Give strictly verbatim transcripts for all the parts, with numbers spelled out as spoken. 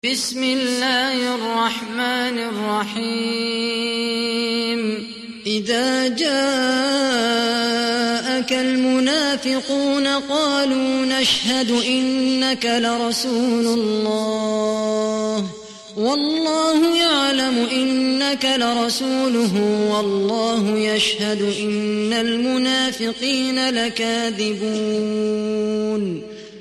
بسم الله الرحمن الرحيم إذا جاءك المنافقون قالوا نشهد إنك لرسول الله والله يعلم إنك لرسوله والله يشهد إن المنافقين لكاذبون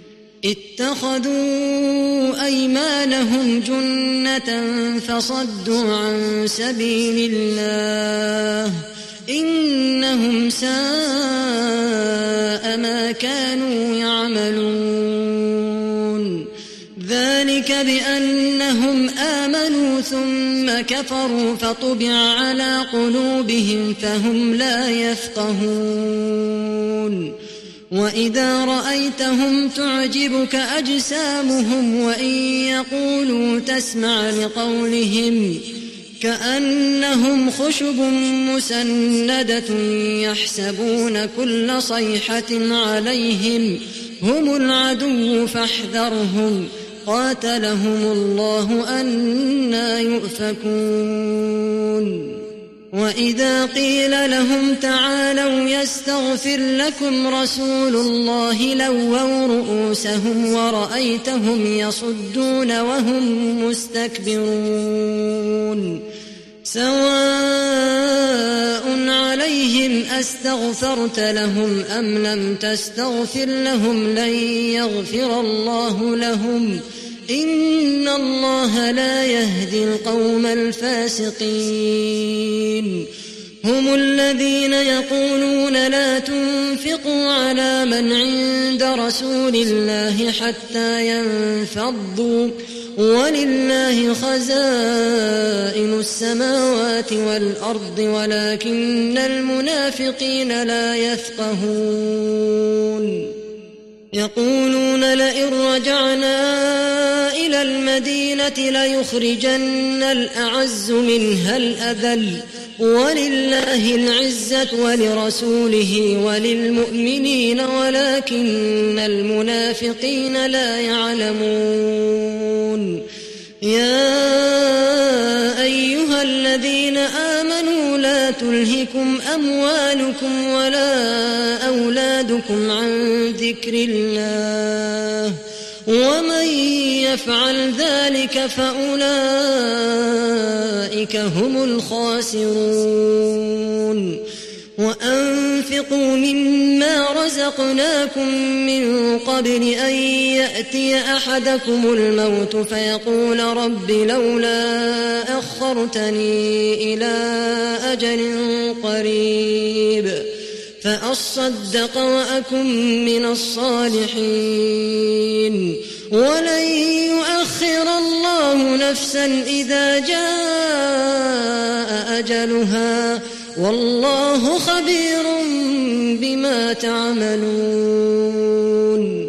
اتخذوا أيمانهم جنة فصدوا عن سبيل الله إنهم ساء ما كانوا يعملون ذلك بأنهم آمنوا ثم كفروا فطبع على قلوبهم فهم لا يفقهون وإذا رأيتهم تعجبك أجسامهم وإن يقولوا تسمع لقولهم كأنهم خشب مسندة يحسبون كل صيحة عليهم هم العدو فاحذرهم قاتلهم الله أنى يؤفكون وإذا قيل لهم تعالوا يستغفر لكم رسول الله لووا رؤوسهم ورأيتهم يصدون وهم مستكبرون سواء عليهم أستغفرت لهم أم لم تستغفر لهم لن يغفر الله لهم إن الله لا يهدي القوم الفاسقين هم الذين يقولون لا تنفقوا على من عند رسول الله حتى ينفضوا ولله خزائن السماوات والأرض ولكن المنافقين لا يفقهون يقولون لئن رجعنا إلى المدينة ليخرجن الأعز منها الأذل ولله العزة ولرسوله وللمؤمنين ولكن المنافقين لا يعلمون يا أيها الذين آمنوا لا تلهكم أموالكم ولا أولادكم عن ذكر الله ومن يفعل ذلك فأولئك هم الخاسرون وأنفقوا مما رزقناكم من قبل أن يأتي أحدكم الموت فيقول رب لولا أخرتني إلى أجل قريب فأصدق وأكن من الصالحين ولن يؤخر الله نفسا إذا جاء أجلها والله خبير بما تعملون